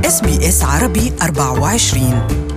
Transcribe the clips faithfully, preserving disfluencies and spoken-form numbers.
إس بي إس عربي أربعة وعشرين.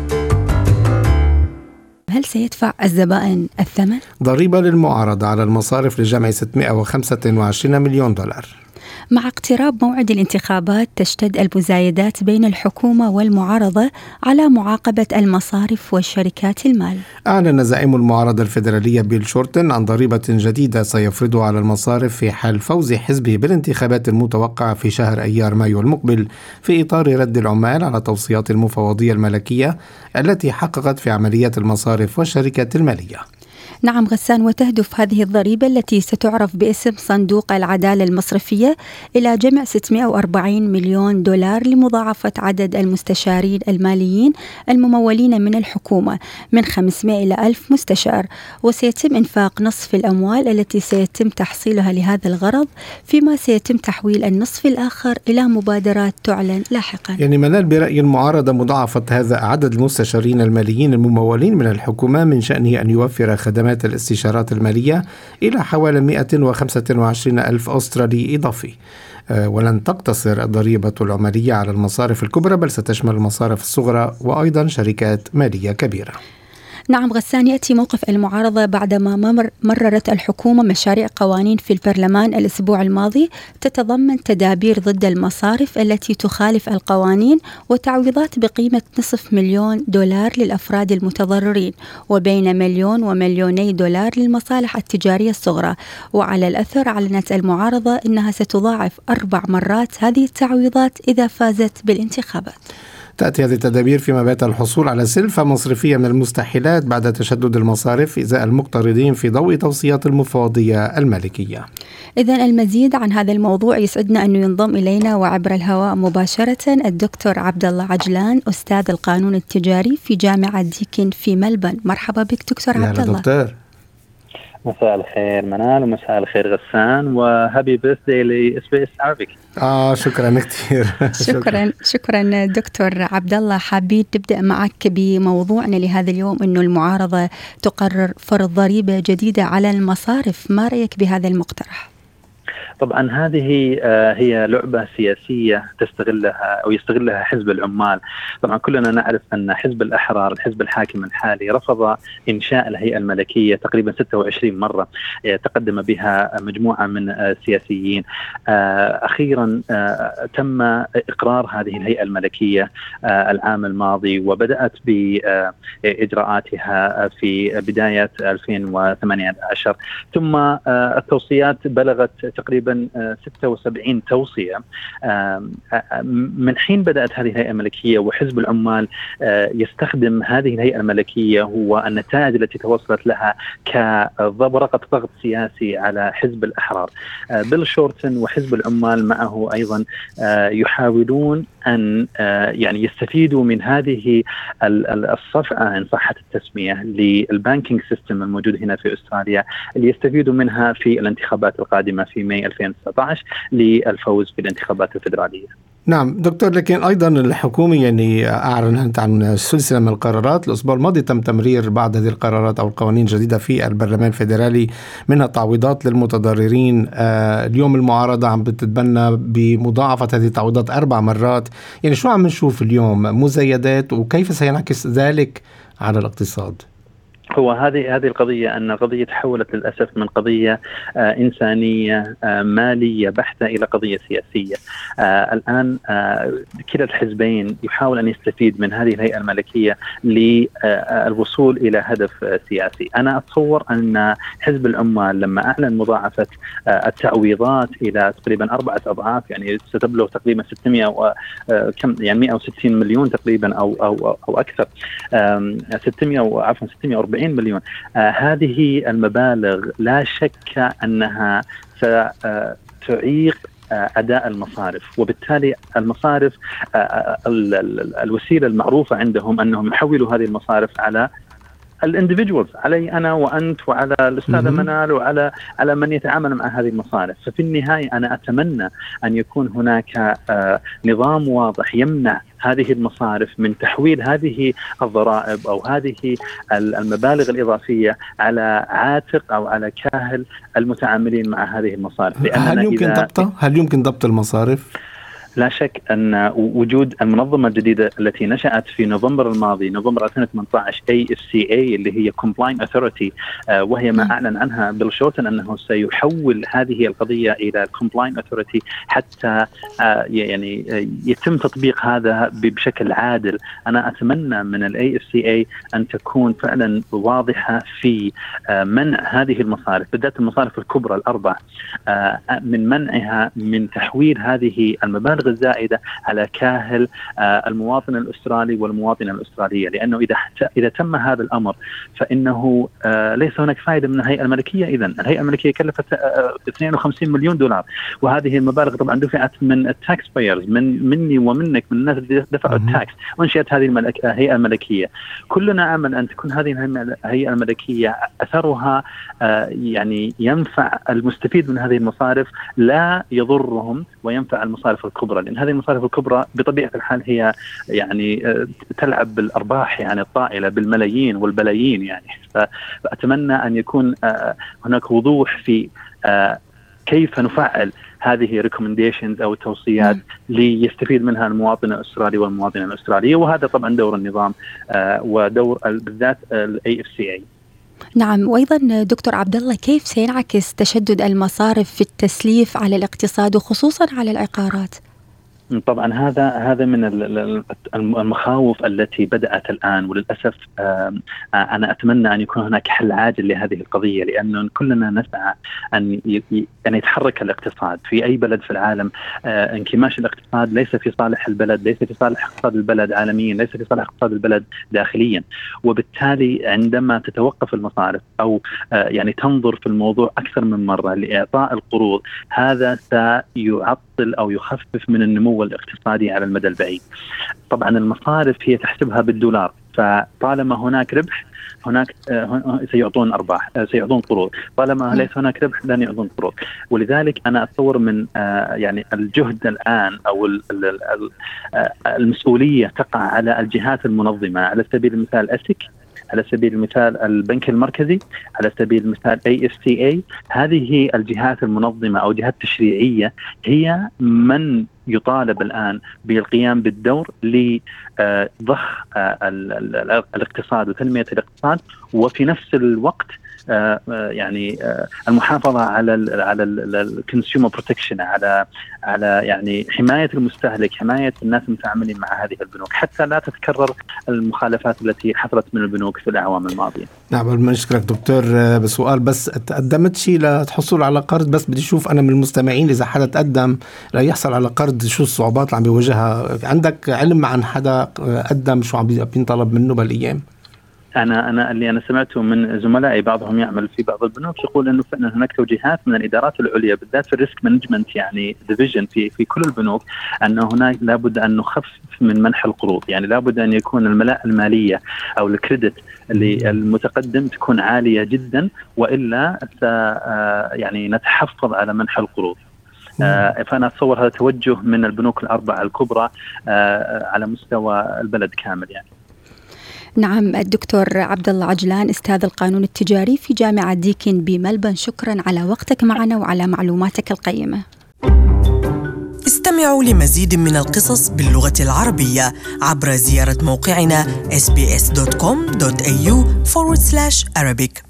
هل سيدفع الزبائن الثمن؟ ضريبة للمعارضة على المصارف لجمع ستمائة وخمسة وعشرين مليون دولار. مع اقتراب موعد الانتخابات تشتد المزايدات بين الحكومة والمعارضة على معاقبة المصارف والشركات المال. أعلن زعيم المعارضة الفيدرالية بيل شورتن عن ضريبة جديدة سيفرضها على المصارف في حال فوز حزبه بالانتخابات المتوقعة في شهر أيار مايو المقبل، في إطار رد العمال على توصيات المفوضية الملكية التي حققت في عمليات المصارف والشركات المالية. نعم غسان، وتهدف هذه الضريبة التي ستعرف باسم صندوق العدالة المصرفية إلى جمع ستمائة وأربعين مليون دولار لمضاعفة عدد المستشارين الماليين الممولين من الحكومة من خمسمائة إلى ألف مستشار، وسيتم إنفاق نصف الأموال التي سيتم تحصيلها لهذا الغرض، فيما سيتم تحويل النصف الآخر إلى مبادرات تعلن لاحقا. يعني منال برأي المعارضة مضاعفة هذا عدد المستشارين الماليين الممولين من الحكومة من شأنه أن يوفر خدمات الاستشارات المالية إلى حوالي مائة وخمسة وعشرين ألف أسترالي إضافي. ولن تقتصر الضريبة العمالية على المصارف الكبرى، بل ستشمل المصارف الصغرى وأيضا شركات مالية كبيرة. نعم غسان، يأتي موقف المعارضة بعدما مر مررت الحكومة مشاريع قوانين في البرلمان الأسبوع الماضي تتضمن تدابير ضد المصارف التي تخالف القوانين وتعويضات بقيمة نصف مليون دولار للأفراد المتضررين، وبين مليون ومليوني دولار للمصالح التجارية الصغرى. وعلى الأثر أعلنت المعارضة أنها ستضاعف أربع مرات هذه التعويضات إذا فازت بالانتخابات. تأتي هذه التدابير فيما بات الحصول على سلفة مصرفية من المستحيلات بعد تشدد المصارف إزاء المقترضين في ضوء توصيات المفوضية المالكية. إذن المزيد عن هذا الموضوع يسعدنا أن ينضم إلينا وعبر الهواء مباشرة الدكتور عبد الله عجلان، أستاذ القانون التجاري في جامعة ديكن في ملبن. مرحبا بك دكتور عبد الله. دكتور. مساء الخير منال ومساء الخير غسان، وهابي بيرثدي لإس بي إس عربي. آه شكرا كثير. شكرا شكرا دكتور عبد الله. حابين نبدأ معك بموضوعنا لهذا اليوم، إنه المعارضة تقرر فرض ضريبة جديدة على المصارف. ما رأيك بهذا المقترح؟ طبعا هذه هي لعبة سياسية تستغلها أو يستغلها حزب العمال. طبعا كلنا نعرف أن حزب الأحرار الحزب الحاكم الحالي رفض إنشاء الهيئة الملكية تقريبا ستة وعشرين مرة، تقدم بها مجموعة من السياسيين. أخيرا تم إقرار هذه الهيئة الملكية العام الماضي، وبدأت بإجراءاتها في بداية ألفين وثمانية عشر، ثم التوصيات بلغت تقريبا ستة وسبعين توصية. من حين بدأت هذه الهيئة الملكية وحزب العمال يستخدم هذه الهيئة الملكية والنتائج التي توصلت لها كورقة ضغط سياسي على حزب الأحرار. بيل شورتن وحزب العمال معه أيضا يحاولون أن يعني يستفيدوا من هذه الصفعة إن صحت التسمية للبانكينج سيستم الموجود هنا في أستراليا، اللي يستفيدوا منها في الانتخابات القادمة في ماي ألفين وتسعة عشر للفوز في الانتخابات الفيدرالية. نعم دكتور، لكن أيضا الحكومة يعني أعلنت عن سلسلة من القرارات. الأسبوع الماضي تم تمرير بعض هذه القرارات أو القوانين الجديدة في البرلمان الفيدرالي، منها تعويضات للمتضررين. آه اليوم المعارضة عم بتتبنى بمضاعفة هذه التعويضات أربع مرات. يعني شو عم نشوف اليوم؟ مزايدات، وكيف سينعكس ذلك على الاقتصاد؟ هو هذه هذه القضية أن قضية تحولت للأسف من قضية آه إنسانية آه مالية بحتة إلى قضية سياسية. آه الآن آه كلا الحزبين يحاول أن يستفيد من هذه الهيئة الملكية للوصول إلى هدف آه سياسي. أنا أتصور أن حزب العمال لما أعلن مضاعفة آه التعويضات إلى تقريبا أربعة أضعاف، يعني ستبلغ تقريبا ستمائة و آه كم يعني مائة وستين مليون تقريبا أو أو أو أكثر، آه ستمائة وعفوا ستمائة وأربعين مليون. آه هذه المبالغ لا شك أنها ستعيق آه أداء المصارف، وبالتالي المصارف آه الوسيلة المعروفة عندهم أنهم يحولوا هذه المصارف على الانديفيدوالز، علي أنا وأنت وعلى الأستاذة منال وعلى على من يتعامل مع هذه المصارف. ففي النهاية أنا أتمنى أن يكون هناك آه نظام واضح يمنع هذه المصارف من تحويل هذه الضرائب أو هذه المبالغ الإضافية على عاتق أو على كاهل المتعاملين مع هذه المصارف. هل يمكن ضبطها؟ هل يمكن ضبط المصارف؟ لا شك أن وجود المنظمة الجديدة التي نشأت في نوفمبر الماضي نوفمبر ألفين وثمانية عشر إيه إف سي إيه اللي هي Compliance Authority، وهي ما أعلن عنها بيل شورتن أنه سيحول هذه القضية إلى Compliance Authority حتى يعني يتم تطبيق هذا بشكل عادل. أنا أتمنى من ال إيه إف سي إيه أن تكون فعلا واضحة في منع هذه المصارف، بالذات المصارف الكبرى الأربع، من منعها من تحويل هذه المبالغ الزائدة على كاهل المواطن الأسترالي والمواطنة الأسترالية، لأنه إذا إذا تم هذا الأمر فإنه ليس هناك فائدة من الهيئة الملكية. إذن الهيئة الملكية كلفت اثنين وخمسين مليون دولار، وهذه المبالغ طبعا دفعت من التاكس بايرز، من مني ومنك، من الناس اللي دفعوا التاكس، وانشئت هذه الملك... الهيئة الملكية. كلنا أمل أن تكون هذه الهيئة الملكية أثرها يعني ينفع المستفيد من هذه المصارف لا يضرهم، وينفع المصارف الكبرى، لأن هذه المصارف الكبرى بطبيعة الحال هي يعني تلعب بالأرباح يعني الطائلة بالملايين والبلايين يعني. فأتمنى أن يكون هناك وضوح في كيف نفعل هذه recommendations أو توصيات ليستفيد منها المواطن الأسترالي والمواطنة الأسترالية، وهذا طبعا دور النظام ودور بالذات ال إيه إف سي إيه. نعم، وأيضا دكتور عبد الله، كيف سينعكس تشدد المصارف في التسليف على الاقتصاد وخصوصا على العقارات؟ طبعا هذا هذا من المخاوف التي بدأت الآن، وللأسف أنا أتمنى أن يكون هناك حل عاجل لهذه القضية، لأنه كلنا نسعى أن أن يتحرك الاقتصاد في أي بلد في العالم. انكماش الاقتصاد ليس في صالح البلد، ليس في صالح اقتصاد البلد عالميا، ليس في صالح اقتصاد البلد داخليا، وبالتالي عندما تتوقف المصارف أو يعني تنظر في الموضوع أكثر من مرة لإعطاء القروض، هذا سيعطل أو يخفف من النمو الاقتصادي على المدى البعيد. طبعا المصارف هي تحسبها بالدولار، فطالما هناك ربح هناك سيعطون أرباح، سيعطون قروض، طالما ليس هناك ربح لن يعطون قروض. ولذلك أنا أتصور من يعني الجهد الآن أو المسؤولية تقع على الجهات المنظمة، على سبيل المثال أسك، على سبيل المثال البنك المركزي، على سبيل المثال إيه إف سي إيه. هذه الجهات المنظمة أو جهات تشريعية هي من يطالب الآن بالقيام بالدور لضخ الاقتصاد وتنمية الاقتصاد، وفي نفس الوقت يعني المحافظة على ال على الكونسيومر بروتكشن، على على يعني حماية المستهلك، حماية الناس المتعاملين مع هذه البنوك، حتى لا تتكرر المخالفات التي حصلت من البنوك في الأعوام الماضية. نعم، بنشكرك دكتور. بسؤال بس، تقدمت شيء للحصول على قرض؟ بس بدي أشوف أنا من المستمعين إذا حدا تقدم ليحصل على قرض شو الصعوبات اللي عم بيواجهها؟ عندك علم عن حدا قدم شو عم بينطلب منه بالأيام؟ أنا أنا اللي أنا سمعته من زملائي بعضهم يعمل في بعض البنوك يقول إنه فعلا هناك توجيهات من الإدارات العليا بالذات في الريسك مانجمنت يعني ديفيجن في في كل البنوك، أنه هناك لابد أن نخفف من منح القروض، يعني لابد أن يكون الملاءة المالية أو الكريدت اللي المتقدم تكون عالية جدا، وإلا يعني نتحفظ على منح القروض. آه فأنا أتصور هذا توجه من البنوك الأربعة الكبرى آه على مستوى البلد كامل يعني. نعم، الدكتور عبد الله عجلان، أستاذ القانون التجاري في جامعة ديكن بملبن، شكرا على وقتك معنا وعلى معلوماتك القيمة. استمعوا لمزيد من القصص باللغة العربية عبر زيارة موقعنا إس بي إس دوت كوم دوت إيه يو فورورد سلاش أرابيك.